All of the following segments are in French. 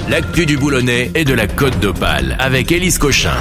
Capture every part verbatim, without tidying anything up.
l'actu du Boulonnais et de la Côte d'Opale avec Élise Cochin.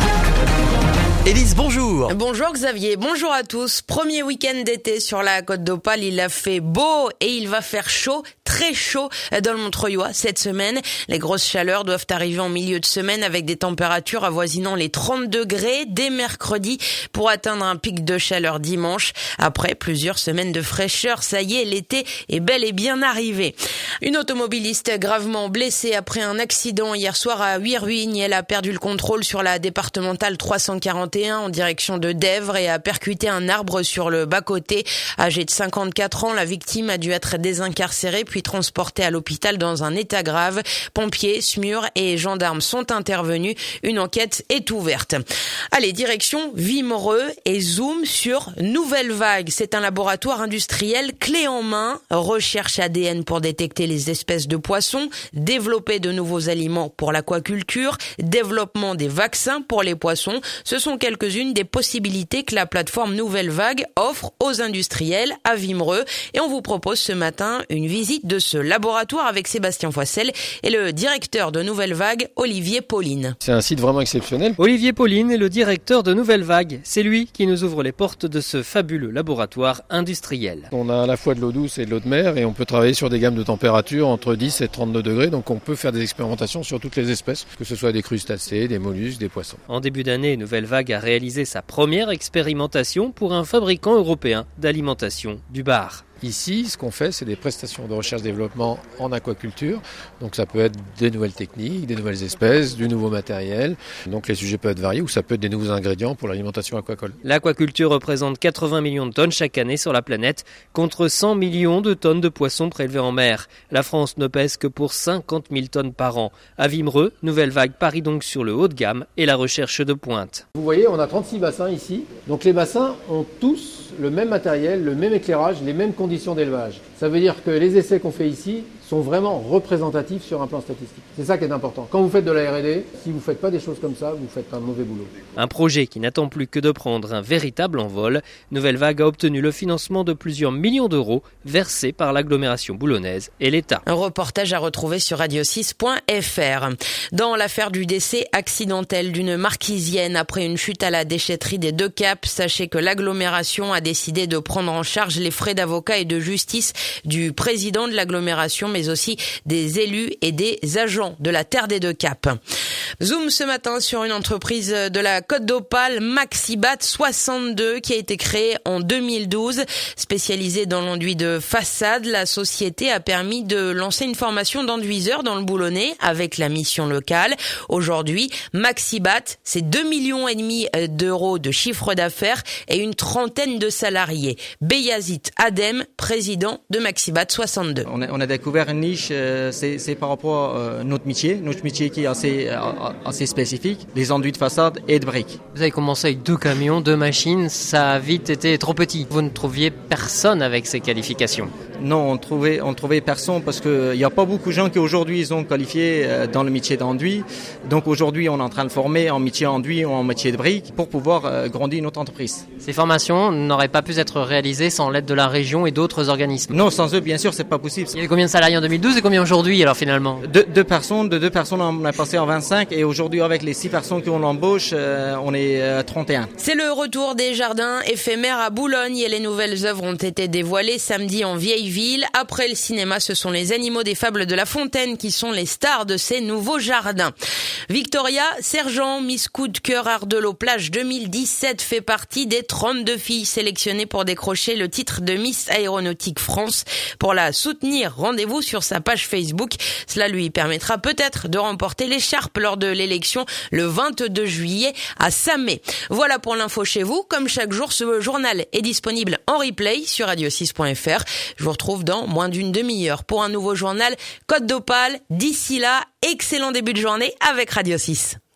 Élise, bonjour. Bonjour Xavier, bonjour à tous. Premier week-end d'été sur la Côte d'Opale, il a fait beau et il va faire chaud, très chaud dans le Montreuillois cette semaine. Les grosses chaleurs doivent arriver en milieu de semaine avec des températures avoisinant les trente degrés dès mercredi pour atteindre un pic de chaleur dimanche. Après plusieurs semaines de fraîcheur, ça y est, l'été est bel et bien arrivé. Une automobiliste gravement blessée après un accident hier soir à Huiruigne. Elle a perdu le contrôle sur la départementale trois cent quarante et un en direction de Dèvres et a percuté un arbre sur le bas-côté. Âgée de cinquante-quatre ans, la victime a dû être désincarcérée puis transportée à l'hôpital dans un état grave. Pompiers, S M U R et gendarmes sont intervenus. Une enquête est ouverte. Allez, direction Wimereux et zoom sur Nouvelle Vague. C'est un laboratoire industriel clé en main. Recherche A D N pour détecter les espèces de poissons, développer de nouveaux aliments pour l'aquaculture, développement des vaccins pour les poissons. Ce sont quelques-unes des possibilités que la plateforme Nouvelle Vague offre aux industriels à Wimereux. Et on vous propose ce matin une visite de ce laboratoire avec Sébastien Foissel et le directeur de Nouvelle Vague, Olivier Pauline. C'est un site vraiment exceptionnel. Olivier Pauline est le directeur de Nouvelle Vague. C'est lui qui nous ouvre les portes de ce fabuleux laboratoire industriel. On a à la fois de l'eau douce et de l'eau de mer et on peut travailler sur des gammes de température entre dix et trente-deux degrés. Donc on peut faire des expérimentations sur toutes les espèces, que ce soit des crustacés, des mollusques, des poissons. En début d'année, Nouvelle Vague a réalisé sa première expérimentation pour un fabricant européen d'alimentation du bar. Ici, ce qu'on fait, c'est des prestations de recherche-développement en aquaculture. Donc ça peut être des nouvelles techniques, des nouvelles espèces, du nouveau matériel. Donc les sujets peuvent être variés ou ça peut être des nouveaux ingrédients pour l'alimentation aquacole. L'aquaculture représente quatre-vingts millions de tonnes chaque année sur la planète, contre cent millions de tonnes de poissons prélevés en mer. La France ne pèse que pour cinquante mille tonnes par an. À Wimereux, Nouvelle Vague parie donc sur le haut de gamme et la recherche de pointe. Vous voyez, on a trente-six bassins ici. Donc les bassins ont tous le même matériel, le même éclairage, les mêmes conditions d'élevage. Ça veut dire que les essais qu'on fait ici sont vraiment représentatifs sur un plan statistique. C'est ça qui est important. Quand vous faites de la R et D, si vous ne faites pas des choses comme ça, vous faites un mauvais boulot. Un projet qui n'attend plus que de prendre un véritable envol. Nouvelle Vague a obtenu le financement de plusieurs millions d'euros versés par l'agglomération boulonnaise et l'État. Un reportage à retrouver sur radio six point f r. Dans l'affaire du décès accidentel d'une marquisienne après une chute à la déchetterie des Deux Caps, sachez que l'agglomération a décidé de prendre en charge les frais d'avocat et de justice du président de l'agglomération, mais aussi des élus et des agents de la Terre des Deux Caps. Zoom ce matin sur une entreprise de la Côte d'Opale, Maxibat soixante-deux, qui a été créée en deux mille douze. Spécialisée dans l'enduit de façade, la société a permis de lancer une formation d'enduiseur dans le Boulonnais avec la mission locale. Aujourd'hui, Maxibat, c'est deux millions et demi d'euros de chiffre d'affaires et une trentaine de salariés. Beyazit Adem, président de Maxibat soixante-deux. On a, on a découvert une niche, euh, c'est, c'est par rapport à notre métier, notre métier qui est assez, euh, assez spécifique, les enduits de façade et de briques. Vous avez commencé avec deux camions, deux machines, ça a vite été trop petit. Vous ne trouviez personne avec ces qualifications? Non, on trouvait, on trouvait personne parce qu'il n'y a pas beaucoup de gens qui aujourd'hui sont qualifiés euh, dans le métier d'enduit. Donc aujourd'hui, on est en train de former en métier enduit ou en métier de briques pour pouvoir euh, grandir notre entreprise. Ces formations n'auraient pas pu être réalisées sans l'aide de la région et d'autres organismes? Non, sans eux, bien sûr, c'est pas possible. Il y avait combien de salariés en deux mille douze et combien aujourd'hui alors finalement? Deux, deux personnes, de deux personnes, on a passé en vingt-cinq et aujourd'hui, avec les six personnes qu'on embauche, euh, on est euh, trente et un. C'est le retour des jardins éphémères à Boulogne et les nouvelles œuvres ont été dévoilées samedi en vieille ville. Après le cinéma, ce sont les animaux des fables de La Fontaine qui sont les stars de ces nouveaux jardins. Victoria Sergent, Miss Coup de cœur Ardelot Plage deux mille dix-sept, fait partie des trente-deux filles sélectionnées pour décrocher le titre de Miss Aéronautique France. Pour la soutenir, rendez-vous sur sa page Facebook. Cela lui permettra peut-être de remporter l'écharpe lors de l'élection le vingt-deux juillet à Samé. Voilà pour l'info chez vous. Comme chaque jour, ce journal est disponible en replay sur radio six point f r. Je vous retrouve dans moins d'une demi-heure pour un nouveau journal Côte d'Opale. D'ici là, excellent début de journée avec Radio six.